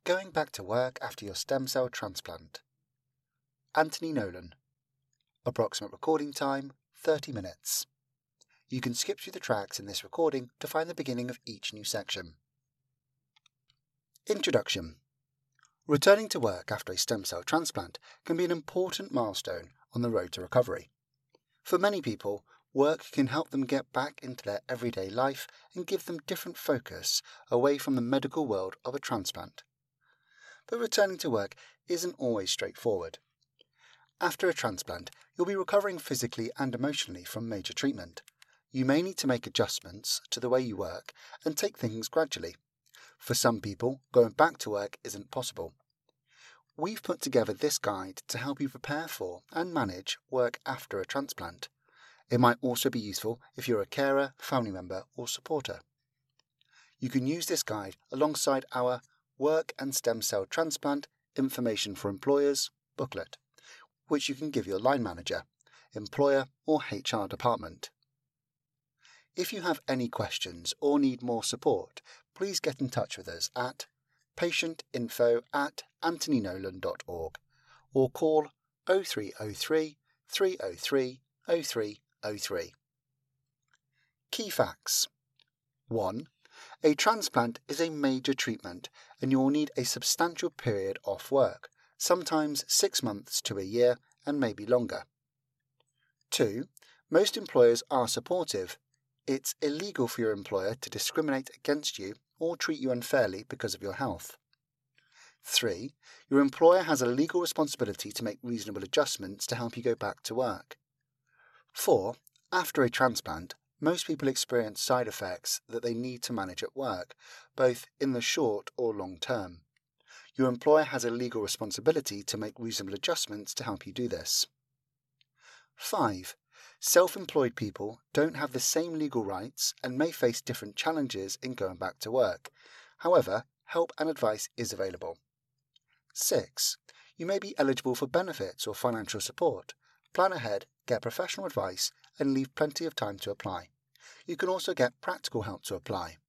Going back to work after your stem cell transplant. Anthony Nolan. Approximate recording time 30 minutes. You can skip through the tracks in this recording to find the beginning of each new section. Introduction. Returning to work after a stem cell transplant can be an important milestone on the road to recovery. For many people, work can help them get back into their everyday life and give them different focus away from the medical world of a transplant. But returning to work isn't always straightforward. After a transplant, you'll be recovering physically and emotionally from major treatment. You may need to make adjustments to the way you work and take things gradually. For some people, going back to work isn't possible. We've put together this guide to help you prepare for and manage work after a transplant. It might also be useful if you're a carer, family member, or supporter. You can use this guide alongside our Work and Stem Cell Transplant Information for Employers booklet, which you can give your line manager, employer, or HR department. If you have any questions or need more support, please get in touch with us at patientinfo@anthonynolan.org or call 0303 303 0303. Key facts. 1. A transplant is a major treatment and you will need a substantial period off work, sometimes 6 months to a year and maybe longer. 2. Most employers are supportive. It's illegal for your employer to discriminate against you or treat you unfairly because of your health. 3. Your employer has a legal responsibility to make reasonable adjustments to help you go back to work. 4. After a transplant, most people experience side effects that they need to manage at work, both in the short or long term. Your employer has a legal responsibility to make reasonable adjustments to help you do this. 5. Self-employed people don't have the same legal rights and may face different challenges in going back to work. However, help and advice is available. 6. You may be eligible for benefits or financial support. Plan ahead, get professional advice, and leave plenty of time to apply. You can also get practical help to apply.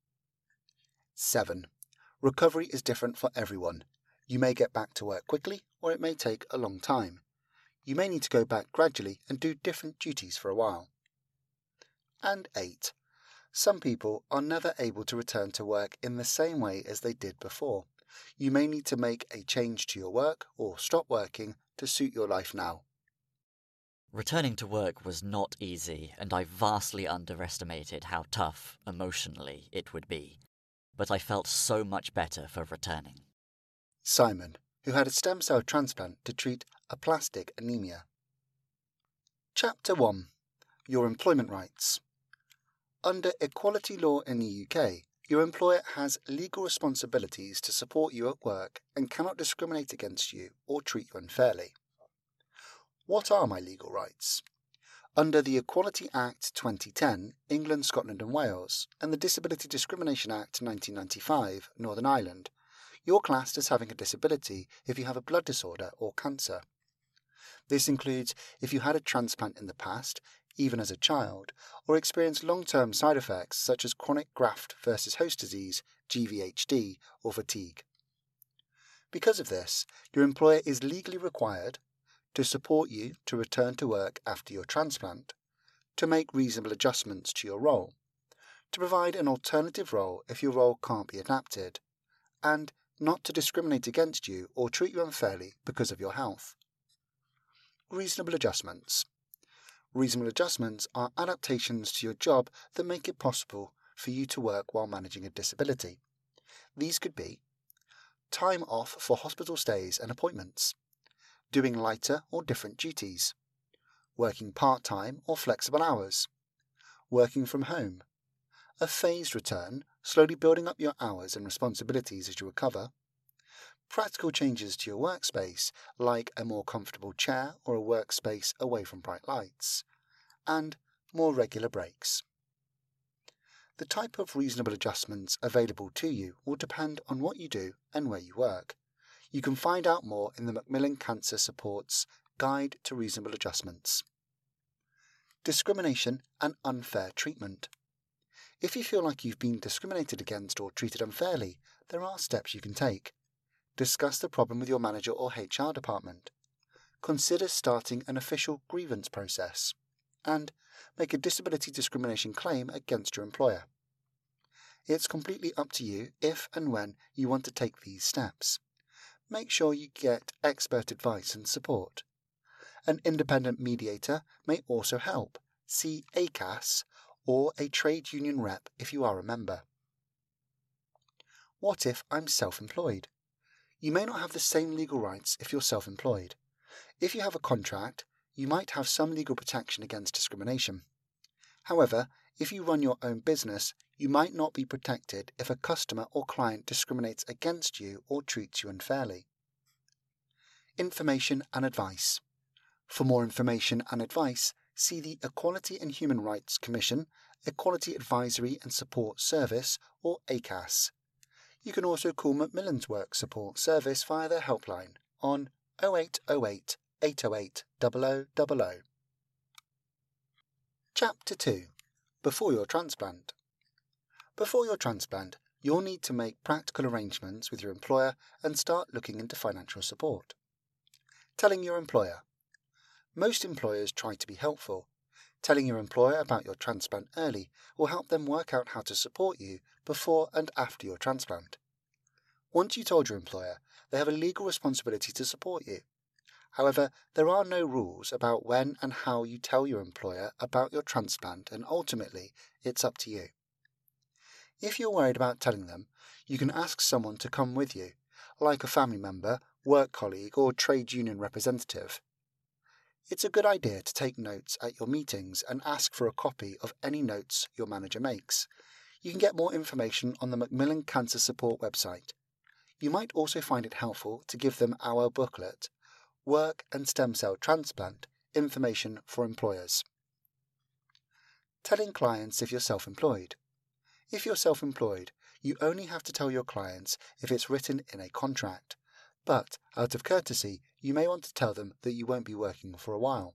7. Recovery is different for everyone. You may get back to work quickly, or it may take a long time. You may need to go back gradually and do different duties for a while. And 8. Some people are never able to return to work in the same way as they did before. You may need to make a change to your work or stop working to suit your life now. Returning to work was not easy, and I vastly underestimated how tough, emotionally, it would be. But I felt so much better for returning. Simon, who had a stem cell transplant to treat aplastic anemia. Chapter 1. Your employment rights. Under equality law in the UK, your employer has legal responsibilities to support you at work and cannot discriminate against you or treat you unfairly. What are my legal rights? Under the Equality Act 2010, England, Scotland and Wales, and the Disability Discrimination Act 1995, Northern Ireland, you're classed as having a disability if you have a blood disorder or cancer. This includes if you had a transplant in the past, even as a child, or experienced long-term side effects such as chronic graft versus host disease, GVHD, or fatigue. Because of this, your employer is legally required to support you to return to work after your transplant, to make reasonable adjustments to your role, to provide an alternative role if your role can't be adapted, and not to discriminate against you or treat you unfairly because of your health. Reasonable adjustments. Reasonable adjustments are adaptations to your job that make it possible for you to work while managing a disability. These could be time off for hospital stays and appointments, doing lighter or different duties, working part-time or flexible hours, working from home, a phased return, slowly building up your hours and responsibilities as you recover, practical changes to your workspace, like a more comfortable chair or a workspace away from bright lights, and more regular breaks. The type of reasonable adjustments available to you will depend on what you do and where you work. You can find out more in the Macmillan Cancer Support's Guide to Reasonable Adjustments. Discrimination and unfair treatment. If you feel like you've been discriminated against or treated unfairly, there are steps you can take. Discuss the problem with your manager or HR department. Consider starting an official grievance process. And make a disability discrimination claim against your employer. It's completely up to you if and when you want to take these steps. Make sure you get expert advice and support. An independent mediator may also help. See ACAS or a trade union rep if you are a member. What if I'm self-employed? You may not have the same legal rights if you're self-employed. If you have a contract, you might have some legal protection against discrimination. However, if you run your own business, you might not be protected if a customer or client discriminates against you or treats you unfairly. Information and advice. For more information and advice, see the Equality and Human Rights Commission, Equality Advisory and Support Service, or ACAS. You can also call Macmillan's Work Support Service via their helpline on 0808 808 0000. Chapter 2. Before your transplant. Before your transplant, you'll need to make practical arrangements with your employer and start looking into financial support. Telling your employer. Most employers try to be helpful. Telling your employer about your transplant early will help them work out how to support you before and after your transplant. Once you told your employer, they have a legal responsibility to support you. However, there are no rules about when and how you tell your employer about your transplant, and ultimately, it's up to you. If you're worried about telling them, you can ask someone to come with you, like a family member, work colleague, or trade union representative. It's a good idea to take notes at your meetings and ask for a copy of any notes your manager makes. You can get more information on the Macmillan Cancer Support website. You might also find it helpful to give them our booklet, Work and Stem Cell Transplant, Information for Employers. Telling clients if you're self-employed. If you're self-employed, you only have to tell your clients if it's written in a contract, but out of courtesy, you may want to tell them that you won't be working for a while.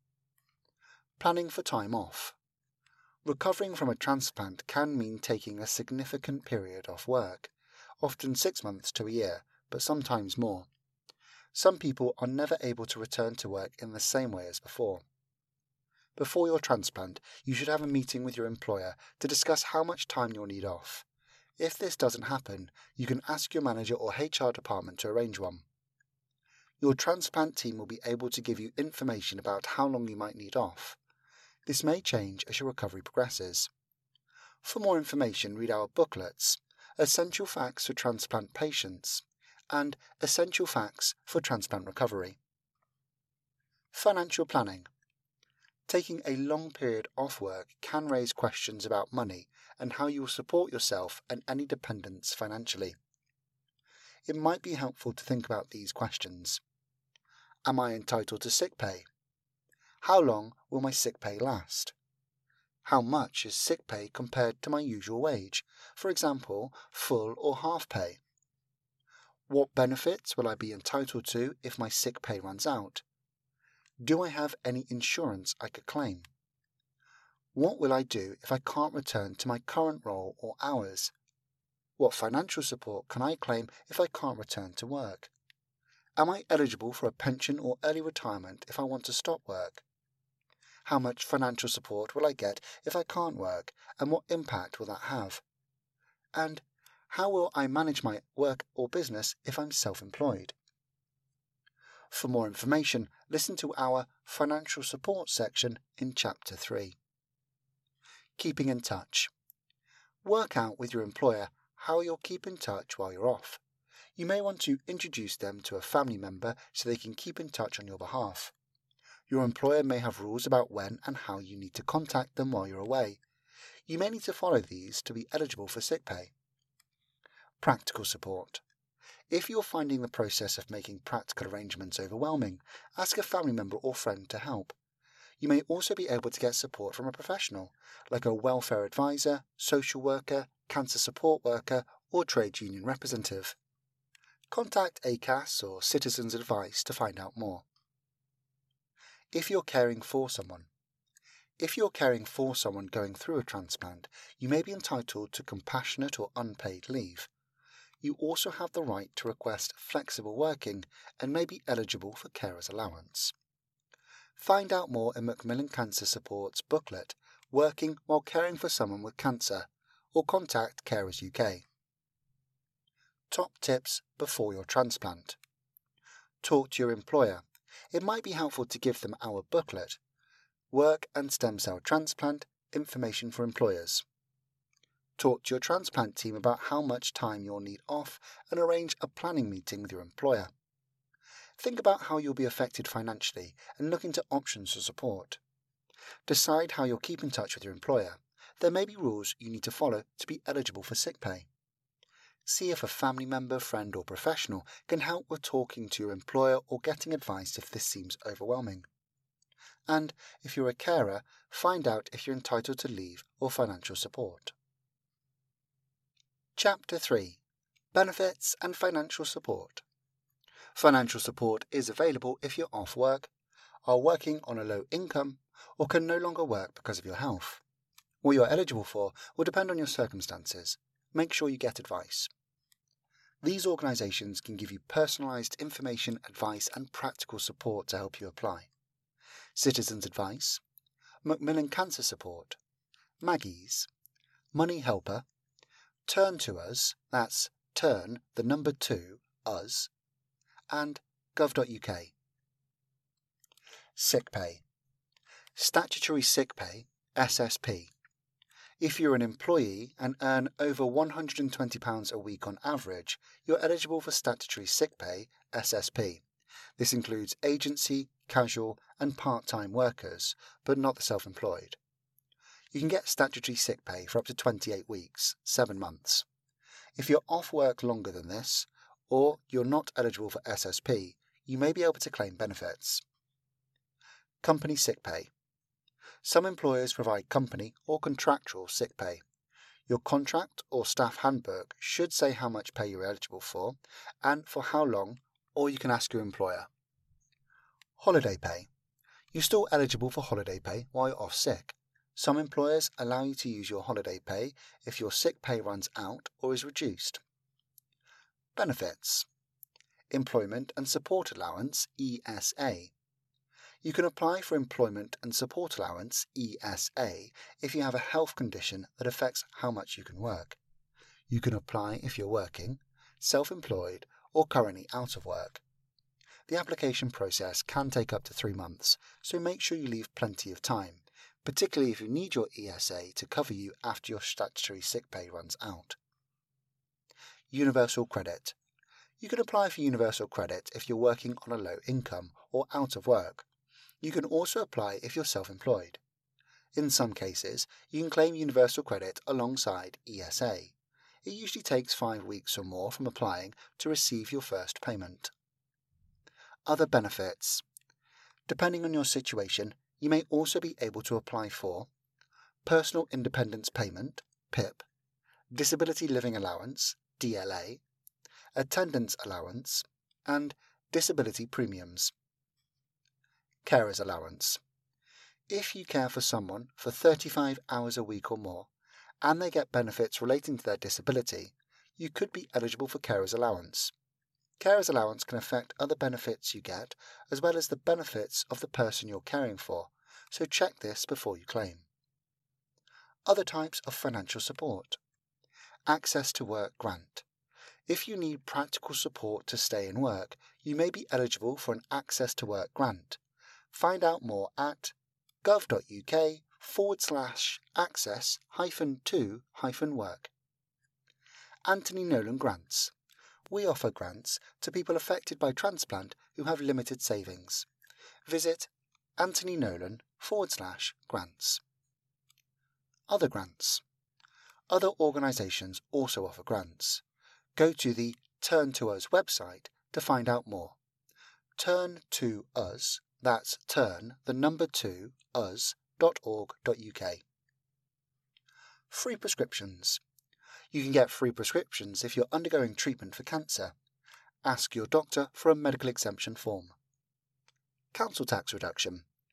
Planning for time off. Recovering from a transplant can mean taking a significant period off work, often 6 months to a year, but sometimes more. Some people are never able to return to work in the same way as before. Before your transplant, you should have a meeting with your employer to discuss how much time you'll need off. If this doesn't happen, you can ask your manager or HR department to arrange one. Your transplant team will be able to give you information about how long you might need off. This may change as your recovery progresses. For more information, read our booklets, Essential Facts for Transplant Patients, and Essential Facts for Transplant Recovery. Financial planning. Taking a long period off work can raise questions about money and how you will support yourself and any dependents financially. It might be helpful to think about these questions. Am I entitled to sick pay? How long will my sick pay last? How much is sick pay compared to my usual wage, for example, full or half pay? What benefits will I be entitled to if my sick pay runs out? Do I have any insurance I could claim? What will I do if I can't return to my current role or hours? What financial support can I claim if I can't return to work? Am I eligible for a pension or early retirement if I want to stop work? How much financial support will I get if I can't work, and what impact will that have? And how will I manage my work or business if I'm self-employed? For more information, listen to our financial support section in Chapter 3. Keeping in touch. Work out with your employer how you'll keep in touch while you're off. You may want to introduce them to a family member so they can keep in touch on your behalf. Your employer may have rules about when and how you need to contact them while you're away. You may need to follow these to be eligible for sick pay. Practical support. If you're finding the process of making practical arrangements overwhelming, ask a family member or friend to help. You may also be able to get support from a professional, like a welfare advisor, social worker, cancer support worker, or trade union representative. Contact ACAS or Citizens Advice to find out more. If you're caring for someone. If you're caring for someone going through a transplant, you may be entitled to compassionate or unpaid leave. you also have the right to request flexible working and may be eligible for carers allowance. Find out more in Macmillan Cancer Support's booklet, Working While Caring for Someone with Cancer, or contact Carers UK. Top tips before your transplant. Talk to your employer. It might be helpful to give them our booklet, Work and Stem Cell Transplant, Information for Employers. Talk to your transplant team about how much time you'll need off and arrange a planning meeting with your employer. Think about how you'll be affected financially and look into options for support. Decide how you'll keep in touch with your employer. There may be rules you need to follow to be eligible for sick pay. See if a family member, friend or professional can help with talking to your employer or getting advice if this seems overwhelming. And if you're a carer, find out if you're entitled to leave or financial support. Chapter 3. Benefits and Financial Support. Financial support is available if you're off work, are working on a low income, or can no longer work because of your health. What you're eligible for will depend on your circumstances. Make sure you get advice. These organisations can give you personalised information, advice and practical support to help you apply. Citizens Advice, Macmillan Cancer Support, Maggie's, Money Helper, Turn to Us, that's Turn, the number 2, Us, and gov.uk. Sick Pay. Statutory Sick Pay, SSP. If you're an employee and earn over £120 a week on average, you're eligible for Statutory Sick Pay, SSP. This includes agency, casual and part-time workers, but not the self-employed. You can get statutory sick pay for up to 28 weeks, 7 months. If you're off work longer than this, or you're not eligible for SSP, you may be able to claim benefits. Company sick pay. Some employers provide company or contractual sick pay. Your contract or staff handbook should say how much pay you're eligible for and for how long, or you can ask your employer. Holiday pay. You're still eligible for holiday pay while you're off sick. Some employers allow you to use your holiday pay if your sick pay runs out or is reduced. Benefits. Employment and Support Allowance, ESA. You can apply for Employment and Support Allowance, ESA, if you have a health condition that affects how much you can work. You can apply if you're working, self-employed, or currently out of work. The application process can take up to 3 months, so make sure you leave plenty of time, particularly if you need your ESA to cover you after your statutory sick pay runs out. Universal Credit. You can apply for Universal Credit if you're working on a low income or out of work. You can also apply if you're self-employed. In some cases, you can claim Universal Credit alongside ESA. It usually takes 5 weeks or more from applying to receive your first payment. Other benefits. Depending on your situation, you may also be able to apply for Personal Independence Payment, PIP, Disability Living Allowance, DLA, Attendance Allowance, and Disability Premiums. Carers Allowance. If you care for someone for 35 hours a week or more, and they get benefits relating to their disability, you could be eligible for Carers Allowance. Carers Allowance can affect other benefits you get, as well as the benefits of the person you're caring for, so check this before you claim. Other types of financial support. Access to Work Grant. If you need practical support to stay in work, you may be eligible for an Access to Work grant. Find out more at gov.uk/access-to-work. Anthony Nolan Grants. We offer grants to people affected by transplant who have limited savings. Visit anthonynolan/grants. Other grants. Other organisations also offer grants. Go to the Turn to Us website to find out more. Turn to Us, that's turn, the number 2, us.org.uk. Free prescriptions. You can get free prescriptions if you're undergoing treatment for cancer. Ask your doctor for a medical exemption form. Council tax reduction.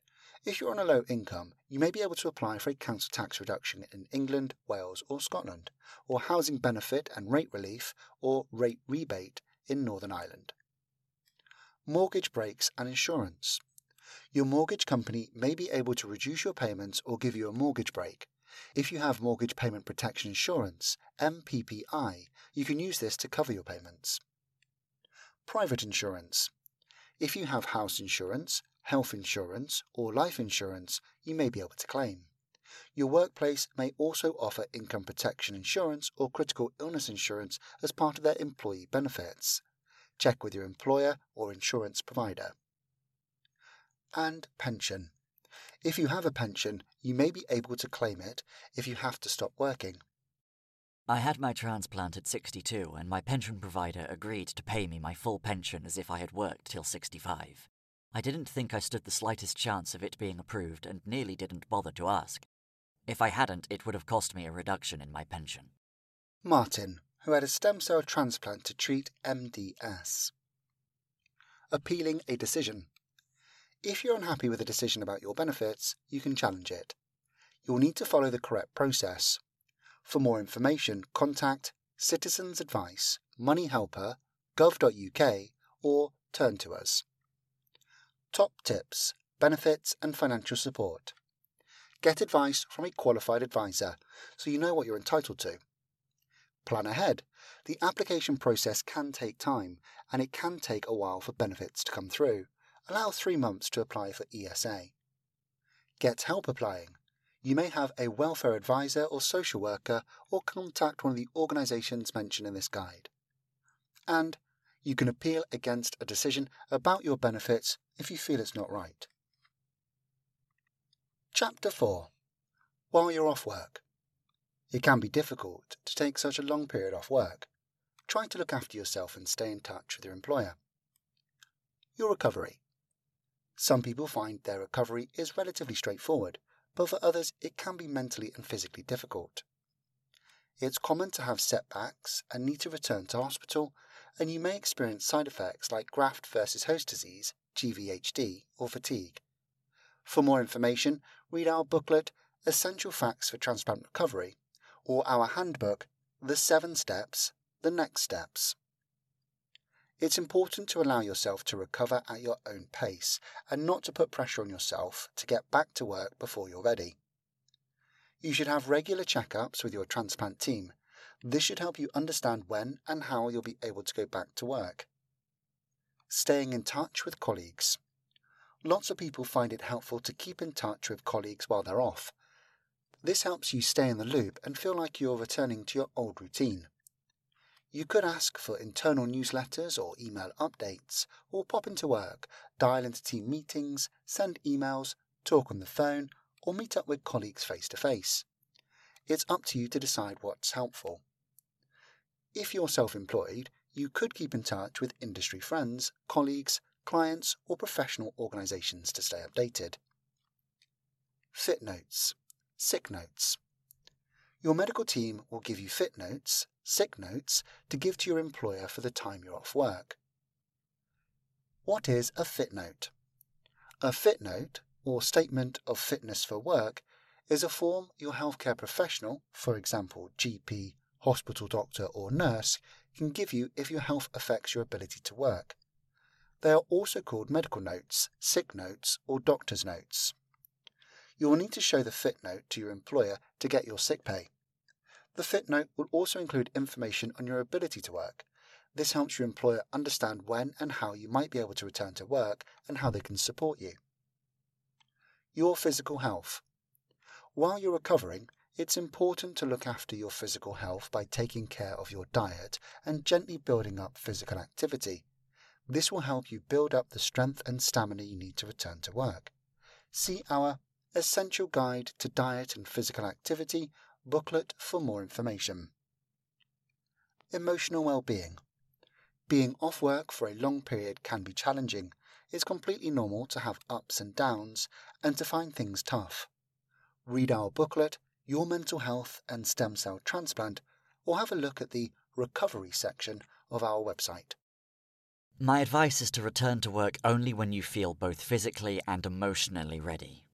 If you're on a low income, you may be able to apply for a council tax reduction in England, Wales or Scotland, or housing benefit and rate relief or rate rebate in Northern Ireland. Mortgage breaks and insurance. Your mortgage company may be able to reduce your payments or give you a mortgage break. If you have Mortgage Payment Protection Insurance, MPPI, you can use this to cover your payments. Private insurance. If you have house insurance, health insurance, or life insurance, you may be able to claim. Your workplace may also offer income protection insurance or critical illness insurance as part of their employee benefits. Check with your employer or insurance provider. And pension. If you have a pension, you may be able to claim it if you have to stop working. I had my transplant at 62 and my pension provider agreed to pay me my full pension as if I had worked till 65. I didn't think I stood the slightest chance of it being approved and nearly didn't bother to ask. If I hadn't, it would have cost me a reduction in my pension. Martin, who had a stem cell transplant to treat MDS. Appealing a decision. If you're unhappy with a decision about your benefits, you can challenge it. You'll need to follow the correct process. For more information, contact Citizens Advice, Money Helper, gov.uk or turn to us. Top tips, benefits and financial support. Get advice from a qualified advisor so you know what you're entitled to. Plan ahead. The application process can take time and it can take a while for benefits to come through. Allow 3 months to apply for ESA. Get help applying. You may have a welfare advisor or social worker or contact one of the organisations mentioned in this guide. And you can appeal against a decision about your benefits if you feel it's not right. Chapter 4. While you're off work. It can be difficult to take such a long period off work. Try to look after yourself and stay in touch with your employer. Your recovery. Some people find their recovery is relatively straightforward, but for others it can be mentally and physically difficult. It's common to have setbacks and need to return to hospital, and you may experience side effects like graft versus host disease, GVHD, or fatigue. For more information, read our booklet, Essential Facts for Transplant Recovery, or our handbook, The 7 Steps, The Next Steps. It's important to allow yourself to recover at your own pace and not to put pressure on yourself to get back to work before you're ready. You should have regular checkups with your transplant team. This should help you understand when and how you'll be able to go back to work. Staying in touch with colleagues. Lots of people find it helpful to keep in touch with colleagues while they're off. This helps you stay in the loop and feel like you're returning to your old routine. You could ask for internal newsletters or email updates, or pop into work, dial into team meetings, send emails, talk on the phone, or meet up with colleagues face to face. It's up to you to decide what's helpful. If you're self-employed, you could keep in touch with industry friends, colleagues, clients, or professional organisations to stay updated. Fit notes, sick notes. Your medical team will give you fit notes, sick notes, to give to your employer for the time you're off work. What is a fit note? A fit note, or statement of fitness for work, is a form your healthcare professional, for example GP, hospital doctor or nurse, can give you if your health affects your ability to work. They are also called medical notes, sick notes or doctor's notes. You will need to show the fit note to your employer to get your sick pay. The fit note will also include information on your ability to work. This helps your employer understand when and how you might be able to return to work and how they can support you. Your physical health. While you're recovering, it's important to look after your physical health by taking care of your diet and gently building up physical activity. This will help you build up the strength and stamina you need to return to work. See our Essential Guide to Diet and Physical Activity booklet for more information. Emotional well-being. Being off work for a long period can be challenging. It's completely normal to have ups and downs and to find things tough. Read our booklet, Your Mental Health and Stem Cell Transplant, or have a look at the recovery section of our website. My advice is to return to work only when you feel both physically and emotionally ready.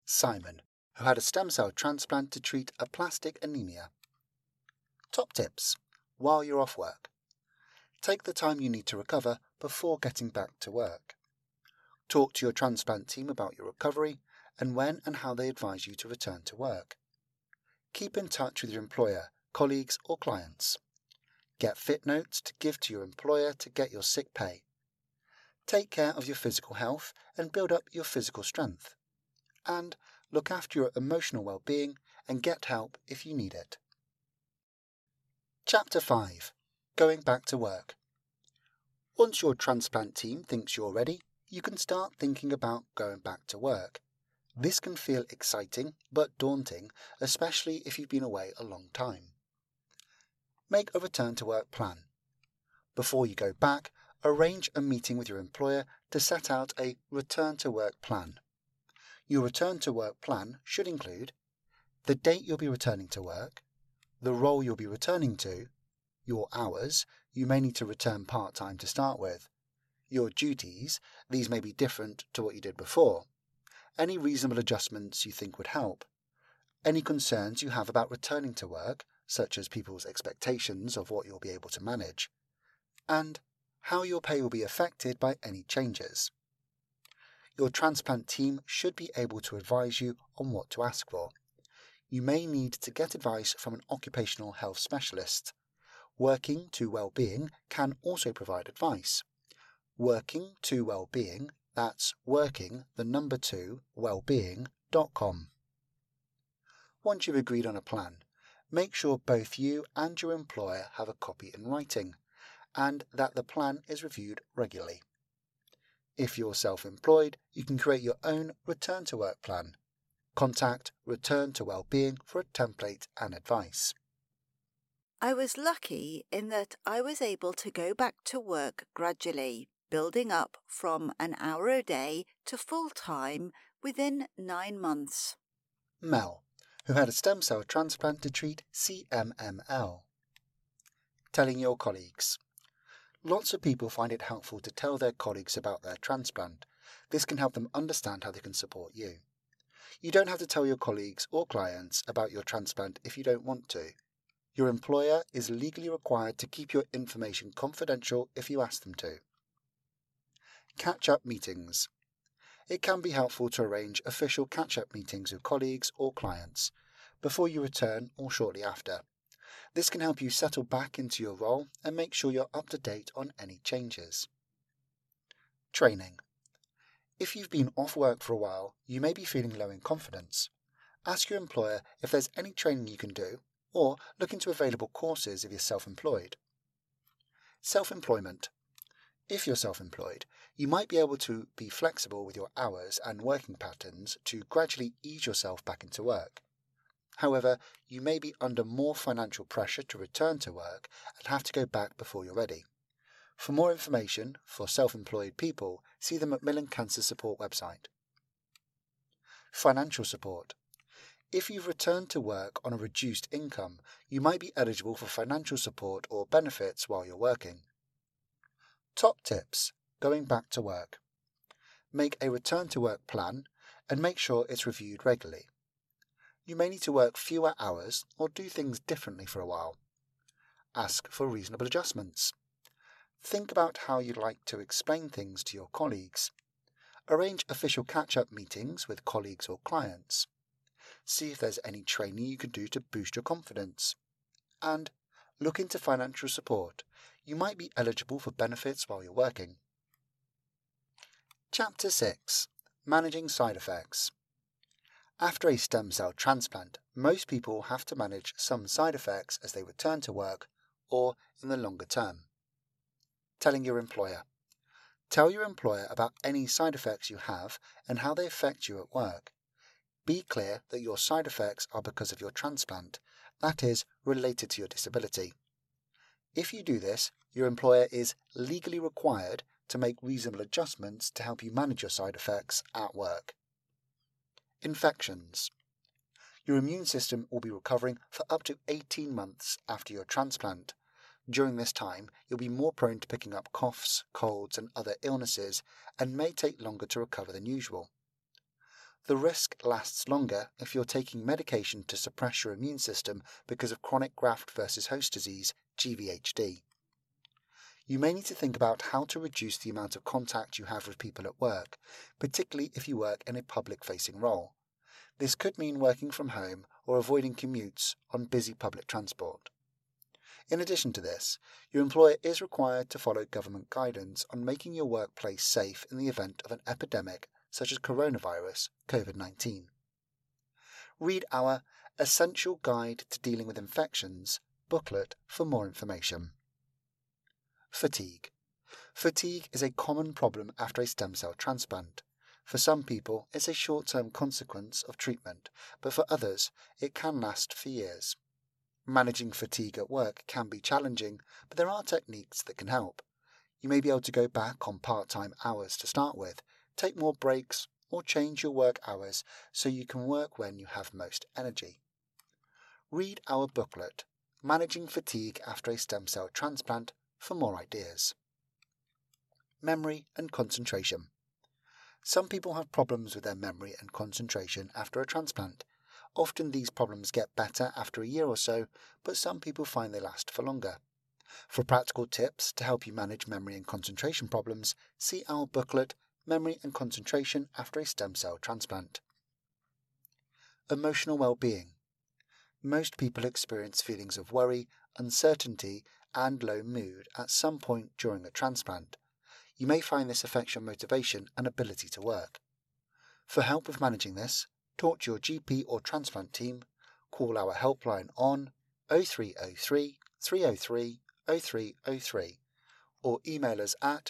Simon, who had a stem cell transplant to treat aplastic anemia. Top tips while you're off work. Take the time you need to recover before getting back to work. Talk to your transplant team about your recovery and when and how they advise you to return to work. Keep in touch with your employer, colleagues or clients. Get fit notes to give to your employer to get your sick pay. Take care of your physical health and build up your physical strength. And look after your emotional well-being and get help if you need it. Chapter 5. Going back to work. Once your transplant team thinks you're ready, you can start thinking about going back to work. This can feel exciting but daunting, especially if you've been away a long time. Make a return to work plan. Before you go back, arrange a meeting with your employer to set out a return to work plan. Your return to work plan should include the date you'll be returning to work, the role you'll be returning to, your hours, you may need to return part-time to start with, your duties, these may be different to what you did before, any reasonable adjustments you think would help, any concerns you have about returning to work, such as people's expectations of what you'll be able to manage, and how your pay will be affected by any changes. Your transplant team should be able to advise you on what to ask for. You may need to get advice from an occupational health specialist. Working to Wellbeing can also provide advice. Working to Wellbeing, that's working2wellbeing.com. Once you've agreed on a plan, make sure both you and your employer have a copy in writing, and that the plan is reviewed regularly. If you're self-employed, you can create your own return to work plan. Contact Return to Wellbeing for a template and advice. I was lucky in that I was able to go back to work gradually, building up from an hour a day to full-time within 9 months. Mel, who had a stem cell transplant to treat CMML. Telling your colleagues. Lots of people find it helpful to tell their colleagues about their transplant. This can help them understand how they can support you. You don't have to tell your colleagues or clients about your transplant if you don't want to. Your employer is legally required to keep your information confidential if you ask them to. Catch-up meetings. It can be helpful to arrange official catch-up meetings with colleagues or clients, before you return or shortly after. This can help you settle back into your role and make sure you're up to date on any changes. Training. If you've been off work for a while, you may be feeling low in confidence. Ask your employer if there's any training you can do, or look into available courses if you're self-employed. Self-employment. If you're self-employed, you might be able to be flexible with your hours and working patterns to gradually ease yourself back into work. However, you may be under more financial pressure to return to work and have to go back before you're ready. For more information for self-employed people, see the Macmillan Cancer Support website. Financial support. If you've returned to work on a reduced income, you might be eligible for financial support or benefits while you're working. Top tips going back to work. Make a return to work plan and make sure it's reviewed regularly. You may need to work fewer hours or do things differently for a while. Ask for reasonable adjustments. Think about how you'd like to explain things to your colleagues. Arrange official catch-up meetings with colleagues or clients. See if there's any training you can do to boost your confidence. And look into financial support. You might be eligible for benefits while you're working. Chapter 6. Managing side effects. After a stem cell transplant, most people have to manage some side effects as they return to work or in the longer term. Telling your employer. Tell your employer about any side effects you have and how they affect you at work. Be clear that your side effects are because of your transplant, that is, related to your disability. If you do this, your employer is legally required to make reasonable adjustments to help you manage your side effects at work. Infections. Your immune system will be recovering for up to 18 months after your transplant. During this time, you'll be more prone to picking up coughs, colds, and other illnesses, and may take longer to recover than usual. The risk lasts longer if you're taking medication to suppress your immune system because of chronic graft versus host disease, GVHD. You may need to think about how to reduce the amount of contact you have with people at work, particularly if you work in a public-facing role. This could mean working from home or avoiding commutes on busy public transport. In addition to this, your employer is required to follow government guidance on making your workplace safe in the event of an epidemic such as coronavirus, COVID-19. Read our Essential Guide to Dealing with Infections booklet for more information. Fatigue. Fatigue is a common problem after a stem cell transplant. For some people, it's a short-term consequence of treatment, but for others, it can last for years. Managing fatigue at work can be challenging, but there are techniques that can help. You may be able to go back on part-time hours to start with, take more breaks, or change your work hours so you can work when you have most energy. Read our booklet, Managing Fatigue After a Stem Cell Transplant, for more ideas. Memory and concentration. Some people have problems with their memory and concentration after a transplant. Often these problems get better after a year or so, but some people find they last for longer. For practical tips to help you manage memory and concentration problems, see our booklet, Memory and Concentration After a Stem Cell Transplant. Emotional well-being. Most people experience feelings of worry, uncertainty, and low mood at some point during a transplant. You may find this affects your motivation and ability to work. For help with managing this, talk to your GP or transplant team, call our helpline on 0303 303 0303 or email us at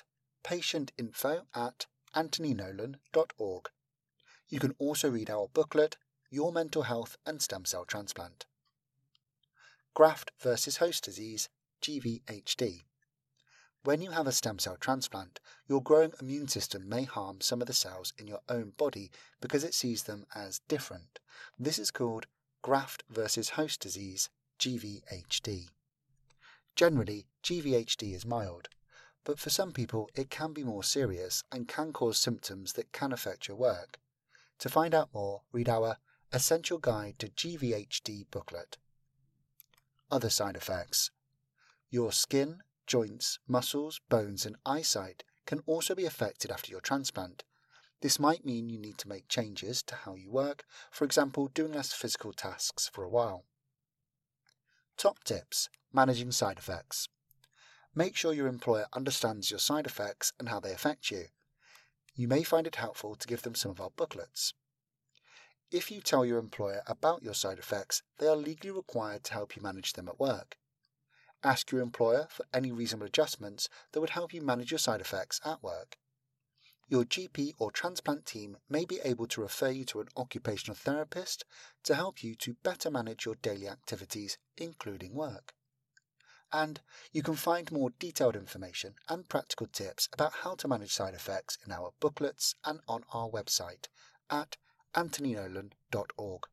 patientinfo@anthonynolan.org. You can also read our booklet, Your Mental Health and Stem Cell Transplant. Graft versus host disease, GVHD. When you have a stem cell transplant, your growing immune system may harm some of the cells in your own body because it sees them as different. This is called graft versus host disease, GVHD. Generally, GVHD is mild, but for some people it can be more serious and can cause symptoms that can affect your work. To find out more, read our Essential Guide to GVHD booklet. Other side effects. Your skin, joints, muscles, bones and eyesight can also be affected after your transplant. This might mean you need to make changes to how you work, for example doing less physical tasks for a while. Top tips: managing side effects. Make sure your employer understands your side effects and how they affect you. You may find it helpful to give them some of our booklets. If you tell your employer about your side effects, they are legally required to help you manage them at work. Ask your employer for any reasonable adjustments that would help you manage your side effects at work. Your GP or transplant team may be able to refer you to an occupational therapist to help you to better manage your daily activities, including work. And you can find more detailed information and practical tips about how to manage side effects in our booklets and on our website at anthonynolan.org.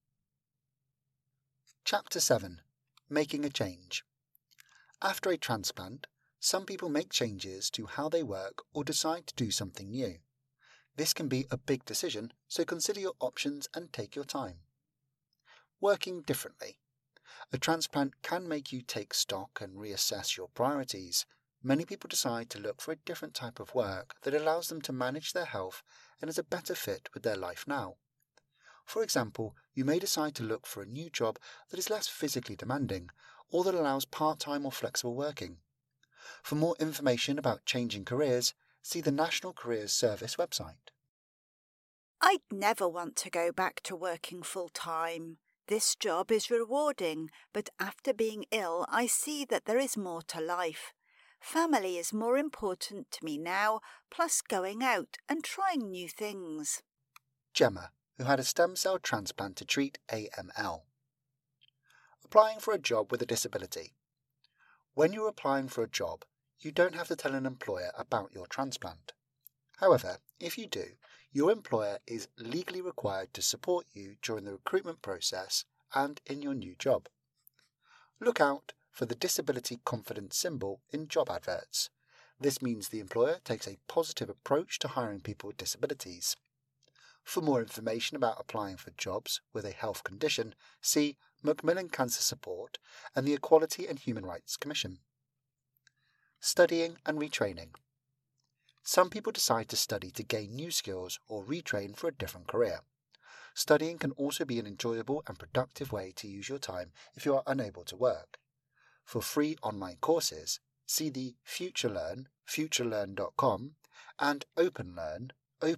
Chapter 7. Making a change. After a transplant, some people make changes to how they work or decide to do something new. This can be a big decision, so consider your options and take your time. Working differently. A transplant can make you take stock and reassess your priorities. Many people decide to look for a different type of work that allows them to manage their health and is a better fit with their life now. For example, you may decide to look for a new job that is less physically demanding, or that allows part-time or flexible working. For more information about changing careers, see the National Careers Service website. I'd never want to go back to working full-time. This job is rewarding, but after being ill, I see that there is more to life. Family is more important to me now, plus going out and trying new things. Gemma, who had a stem cell transplant to treat AML. Applying for a job with a disability. When you're applying for a job, you don't have to tell an employer about your transplant. However, if you do, your employer is legally required to support you during the recruitment process and in your new job. Look out for the disability confidence symbol in job adverts. This means the employer takes a positive approach to hiring people with disabilities. For more information about applying for jobs with a health condition, see Macmillan Cancer Support and the Equality and Human Rights Commission. Studying and retraining. Some people decide to study to gain new skills or retrain for a different career. Studying can also be an enjoyable and productive way to use your time if you are unable to work. For free online courses, see the FutureLearn, futurelearn.com, and OpenLearn,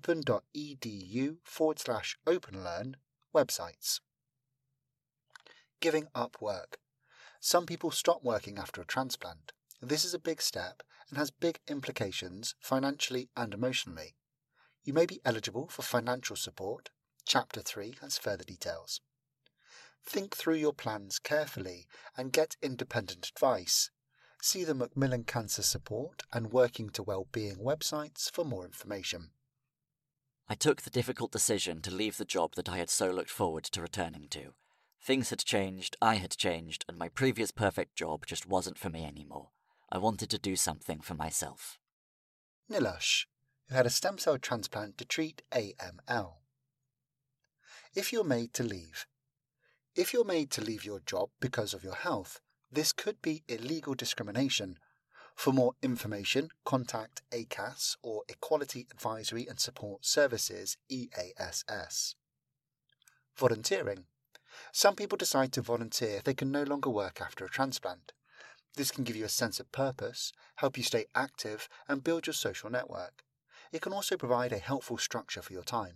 open.edu/OpenLearn websites. Giving up work. Some people stop working after a transplant. This is a big step and has big implications financially and emotionally. You may be eligible for financial support. Chapter 3 has further details. Think through your plans carefully and get independent advice. See the Macmillan Cancer Support and Working to Wellbeing websites for more information. I took the difficult decision to leave the job that I had so looked forward to returning to. Things had changed, I had changed, and my previous perfect job just wasn't for me anymore. I wanted to do something for myself. Nilush, who had a stem cell transplant to treat AML. If you're made to leave. If you're made to leave your job because of your health, this could be illegal discrimination. For more information, contact ACAS or Equality Advisory and Support Services, EASS. Volunteering. Some people decide to volunteer if they can no longer work after a transplant. This can give you a sense of purpose, help you stay active, and build your social network. It can also provide a helpful structure for your time.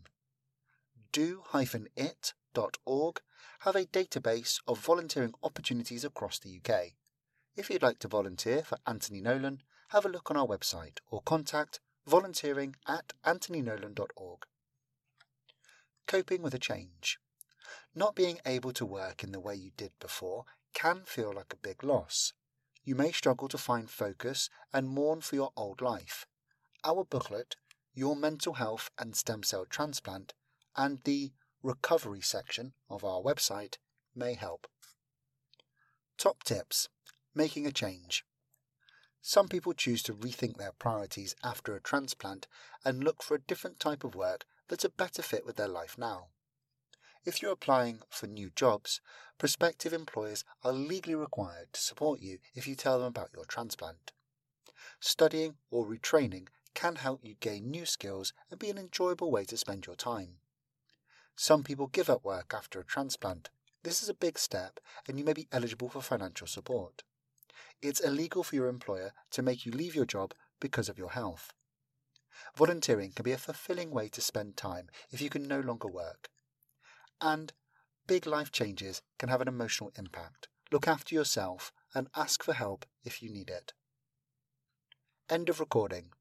do-it.org have a database of volunteering opportunities across the UK. If you'd like to volunteer for Anthony Nolan, have a look on our website or contact volunteering@anthonynolan.org. Coping with a change. Not being able to work in the way you did before can feel like a big loss. You may struggle to find focus and mourn for your old life. Our booklet, Your Mental Health and Stem Cell Transplant, and the recovery section of our website may help. Top tips. Making a change. Some people choose to rethink their priorities after a transplant and look for a different type of work that's a better fit with their life now. If you're applying for new jobs, prospective employers are legally required to support you if you tell them about your transplant. Studying or retraining can help you gain new skills and be an enjoyable way to spend your time. Some people give up work after a transplant. This is a big step and you may be eligible for financial support. It's illegal for your employer to make you leave your job because of your health. Volunteering can be a fulfilling way to spend time if you can no longer work. And big life changes can have an emotional impact. Look after yourself and ask for help if you need it. End of recording.